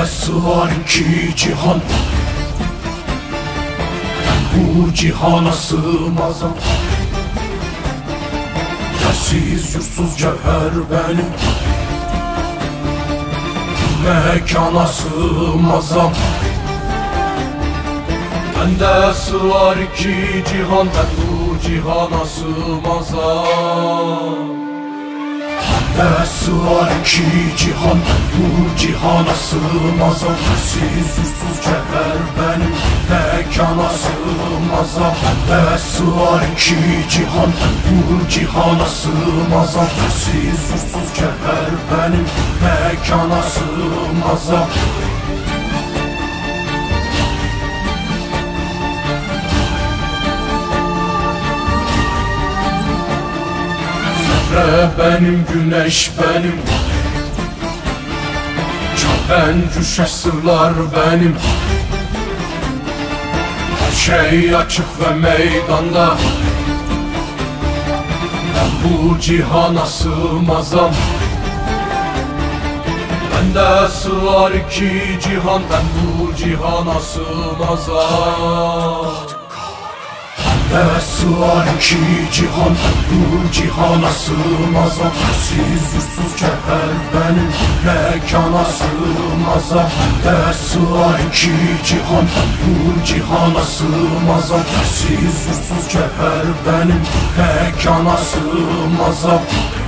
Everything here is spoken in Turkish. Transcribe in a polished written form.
Bendesi var iki cihan, bu cihana sığmazam. Yersiz yursuz cevher benim, mekana sığmazam. Bendesi var iki cihan, ben bu cihana sığmazam. Bendesi var iki cihan, bu cihana sığmazam. Yersiz yursuz cevher benim, mekana sığmazam. Bendesi var iki cihan, bu cihana sığmazam. Yersiz yursuz cevher benim, mekana sığmazam. Benim güneş benim, çapencüşe sırlar benim. Her şey açık ve meydanda, ben bu cihana sığmazam. Bendesi var iki cihan, ben bu cihana sığmazam. Bendesi var iki cihan, bu cihana sığmazam. Yersiz yursuz cevher benim, mekana sığmazam. Bendesi var iki cihan, bu cihana sığmazam. Yersiz yursuz cevher benim, mekana sığmazam.